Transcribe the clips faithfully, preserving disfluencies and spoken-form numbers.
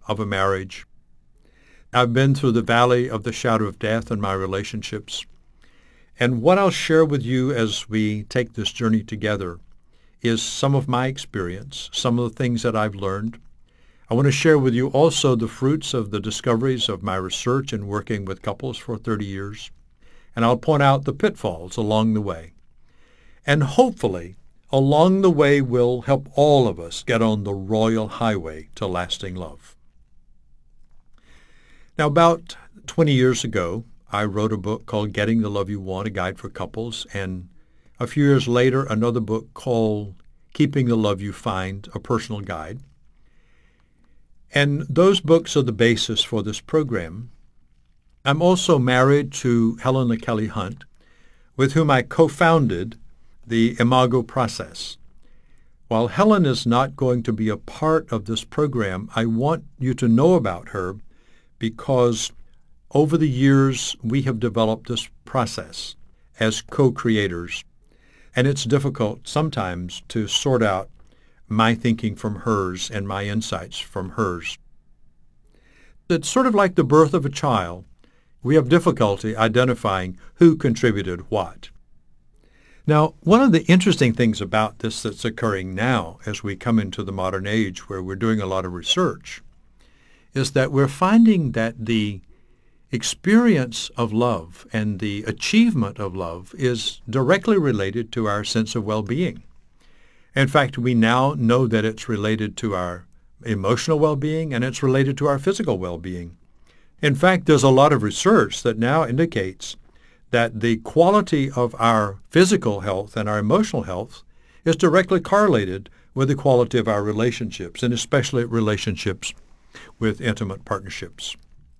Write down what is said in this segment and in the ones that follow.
of a marriage. I've been through the valley of the shadow of death in my relationships. And what I'll share with you as we take this journey together is some of my experience, some of the things that I've learned. I want to share with you also the fruits of the discoveries of my research and working with couples for thirty years. And I'll point out the pitfalls along the way. And hopefully, along the way will help all of us get on the royal highway to lasting love. Now, about twenty years ago, I wrote a book called Getting the Love You Want, a guide for couples, and a few years later, another book called Keeping the Love You Find, a personal guide. And those books are the basis for this program. I'm also married to Helen Kelly Hunt, with whom I co-founded the Imago Process. While Helen is not going to be a part of this program, I want you to know about her because over the years we have developed this process as co-creators, and it's difficult sometimes to sort out my thinking from hers and my insights from hers. It's sort of like the birth of a child. We have difficulty identifying who contributed what. Now, one of the interesting things about this that's occurring now as we come into the modern age where we're doing a lot of research is that we're finding that the experience of love and the achievement of love is directly related to our sense of well-being. In fact, we now know that it's related to our emotional well-being and it's related to our physical well-being. In fact, there's a lot of research that now indicates that the quality of our physical health and our emotional health is directly correlated with the quality of our relationships, and especially relationships with intimate partnerships.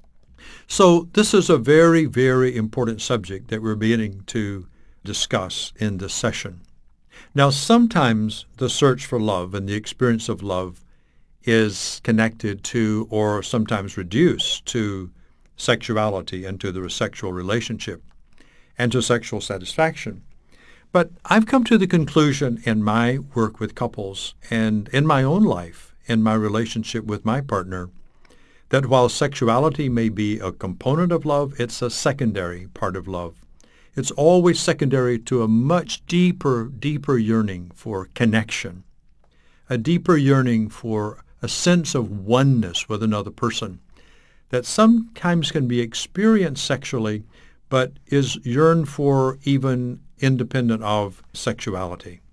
So this is a very, very important subject that we're beginning to discuss in this session. Now, sometimes the search for love and the experience of love is connected to or sometimes reduced to sexuality and to the sexual relationship and to sexual satisfaction. But I've come to the conclusion in my work with couples and in my own life, in my relationship with my partner, that while sexuality may be a component of love, it's a secondary part of love. It's always secondary to a much deeper, deeper yearning for connection, a deeper yearning for a sense of oneness with another person that sometimes can be experienced sexually, but is yearned for even independent of sexuality.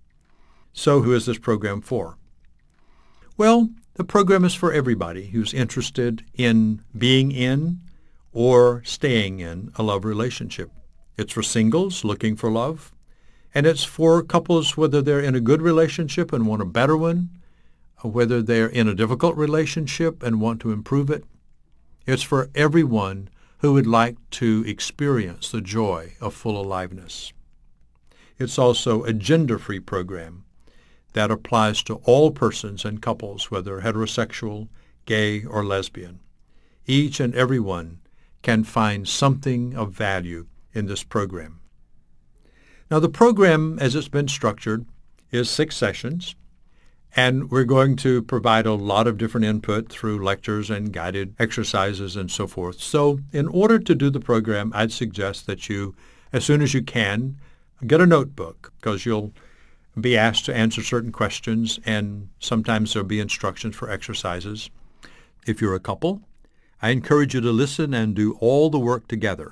So who is this program for? Well, the program is for everybody who's interested in being in or staying in a love relationship. It's for singles looking for love, and it's for couples whether they're in a good relationship and want a better one, or whether they're in a difficult relationship and want to improve it. It's for everyone who would like to experience the joy of full aliveness. It's also a gender-free program that applies to all persons and couples, whether heterosexual, gay, or lesbian. Each and every one can find something of value in this program. Now, the program, as it's been structured, is six sessions, and we're going to provide a lot of different input through lectures and guided exercises and so forth. So in order to do the program, I'd suggest that you, as soon as you can, get a notebook, because you'll be asked to answer certain questions, and sometimes there'll be instructions for exercises. If you're a couple, I encourage you to listen and do all the work together.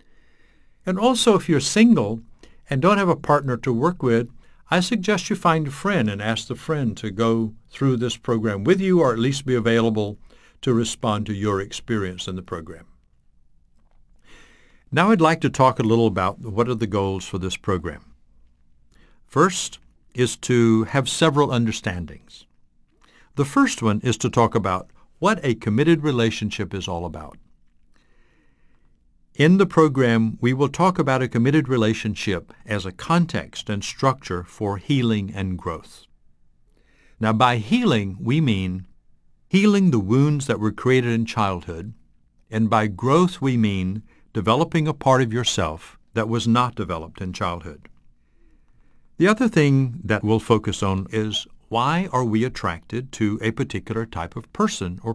And also, if you're single and don't have a partner to work with, I suggest you find a friend and ask the friend to go through this program with you, or at least be available to respond to your experience in the program. Now I'd like to talk a little about what are the goals for this program. First is to have several understandings. The first one is to talk about what a committed relationship is all about. In the program, we will talk about a committed relationship as a context and structure for healing and growth. Now, by healing, we mean healing the wounds that were created in childhood, and by growth, we mean developing a part of yourself that was not developed in childhood. The other thing that we'll focus on is why are we attracted to a particular type of person or